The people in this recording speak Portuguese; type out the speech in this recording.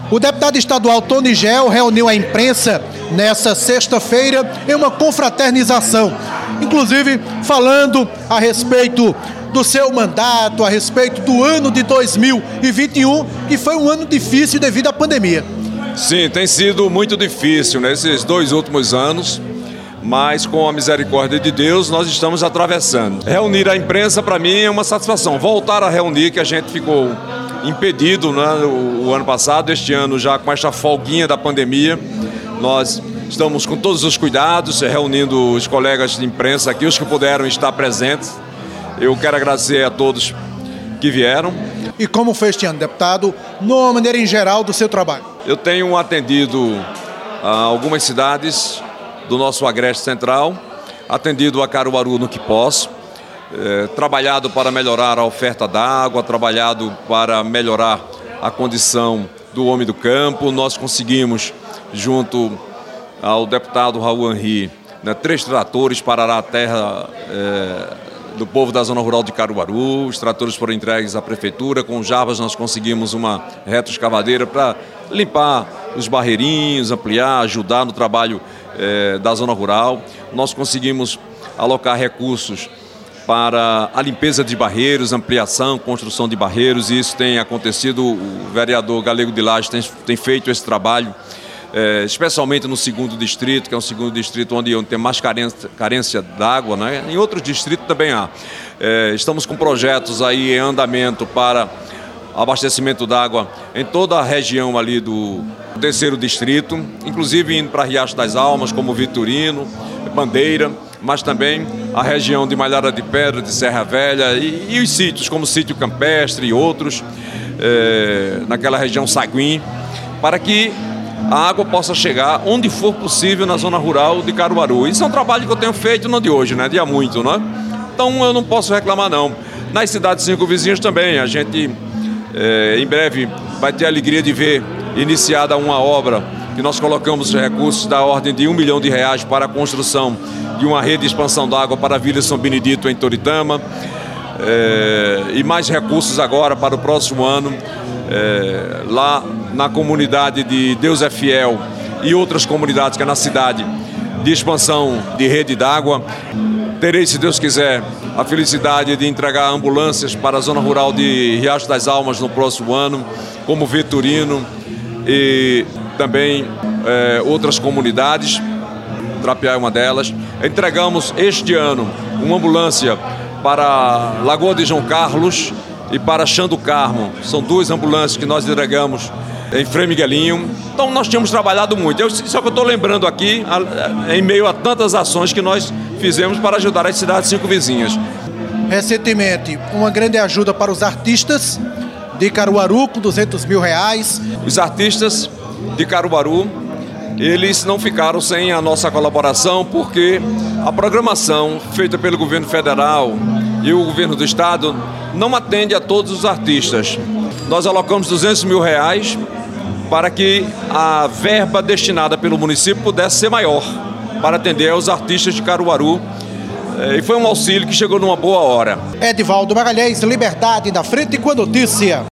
O deputado estadual Tony Gel reuniu a imprensa nesta sexta-feira em uma confraternização, inclusive falando a respeito do seu mandato, a respeito do ano de 2021, que foi um ano difícil devido à pandemia. Sim, tem sido muito difícil nesses 2 últimos anos, mas com a misericórdia de Deus nós estamos atravessando. Reunir a imprensa para mim é uma satisfação, voltar a reunir, que a gente ficou impedido, né, o ano passado. Este ano, já com esta folguinha da pandemia, nós estamos com todos os cuidados, reunindo os colegas de imprensa aqui, os que puderam estar presentes. Eu quero agradecer a todos que vieram. E como foi este ano, deputado, numa maneira em geral do seu trabalho? Eu tenho atendido algumas cidades do nosso agreste central, atendido a Caruaru no que posso, trabalhado para melhorar a oferta d'água, trabalhado para melhorar a condição do homem do campo. Nós conseguimos, junto ao deputado Raul Henri, 3 tratores para arar a terra do povo da zona rural de Caruaru. Os tratores foram entregues à prefeitura. Com Jarbas nós conseguimos uma retroescavadeira para limpar os barreirinhos, ampliar, ajudar no trabalho da zona rural. Nós conseguimos alocar recursos para a limpeza de barreiros, ampliação, construção de barreiros, e isso tem acontecido. O vereador Galego de Lages tem feito esse trabalho, especialmente no 2º distrito, que é um 2º distrito onde tem mais carência d'água, né? Em outros distritos também há. Estamos com projetos aí em andamento para abastecimento d'água em toda a região ali do 3º distrito, inclusive indo para Riacho das Almas, como Vitorino, Bandeira, mas também a região de Malhada de Pedra, de Serra Velha e os sítios, como o Sítio Campestre e outros, naquela região Saguim, para que a água possa chegar onde for possível na zona rural de Caruaru. Isso é um trabalho que eu tenho feito, não de hoje, né? De há muito, né? Então eu não posso reclamar, não. Nas cidades circunvizinhas também, a gente em breve vai ter a alegria de ver iniciada uma obra que nós colocamos recursos da ordem de R$1 milhão para a construção de uma rede de expansão d'água para a Vila São Benedito em Toritama, e mais recursos agora para o próximo ano, lá na comunidade de Deus é Fiel e outras comunidades que é na cidade, de expansão de rede d'água. Terei, se Deus quiser, a felicidade de entregar ambulâncias para a zona rural de Riacho das Almas no próximo ano, como Vitorino e também outras comunidades. Trapiá é uma delas. Entregamos este ano uma ambulância para Lagoa de João Carlos e para Chã do Carmo. São 2 ambulâncias que nós entregamos em Frei Miguelinho. Então nós tínhamos trabalhado muito. Só que eu estou lembrando aqui, em meio a tantas ações que nós fizemos para ajudar as cidades circunvizinhas. Recentemente, uma grande ajuda para os artistas de Caruaru, com R$200 mil. Os artistas de Caruaru, eles não ficaram sem a nossa colaboração, porque a programação feita pelo governo federal e o governo do estado não atende a todos os artistas. Nós alocamos R$200 mil para que a verba destinada pelo município pudesse ser maior, para atender aos artistas de Caruaru. E foi um auxílio que chegou numa boa hora. Edivaldo Magalhães, Liberdade, da Frente com a Notícia.